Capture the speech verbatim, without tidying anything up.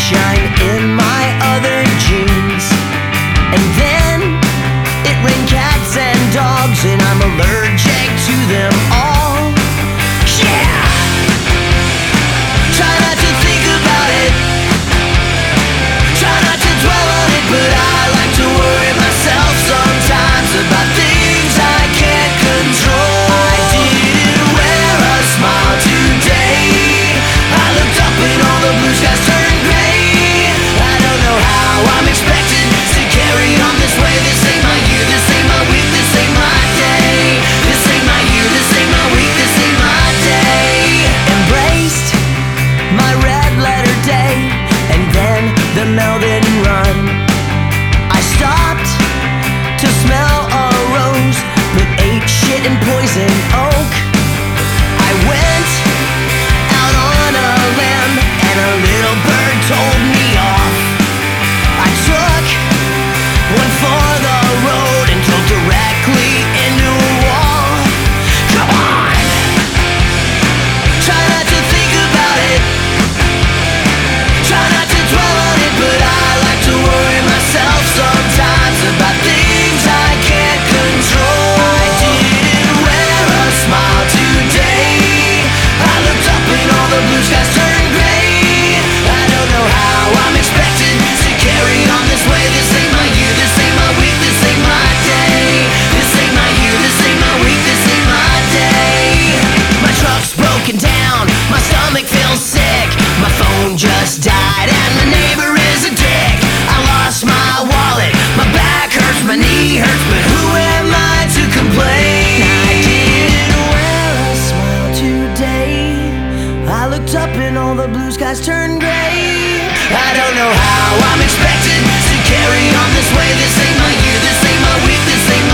sunshine in my other jeans. And then it rained cats and dogs, and I'm allergic to them all. Yeah! Try not to think about it, try not to dwell on it, but I like to worry myself sometimes about things I can't control. I didn't wear a smile today, I looked up and all the blue skies turned gray. I don't know how I'm expected to carry on this way. This ain't my year, this ain't my week, this ain't my day. This ain't my year, this ain't my week, this ain't my day. Embraced my red letter day, and then the meld and run. I stopped to smell a rose, but ate shit and poison oak. I went out on a limb, and a little bird told me off. I took one for the road and drove directly into a wall. Come on! Try not to think about it, try not to dwell on it, but I like to worry myself sometimes about things I can't control. I didn't wear a smile today, I looked up and all the blue skies turned gray. I don't know how I'm expected to carry on this way. This ain't my year, this ain't my week, this ain't my day. This ain't my year, this ain't my week, this ain't my day. My truck's broken down, my stomach feels sick, my phone just died and the neighbor is a dick. I lost my wallet, my back hurts, my knee hurts, but who am I to complain? I didn't wear a smile today, I looked up and all the blue skies turned gray. I don't know how I'm expected to carry on this way. This ain't my year, this ain't my week, this ain't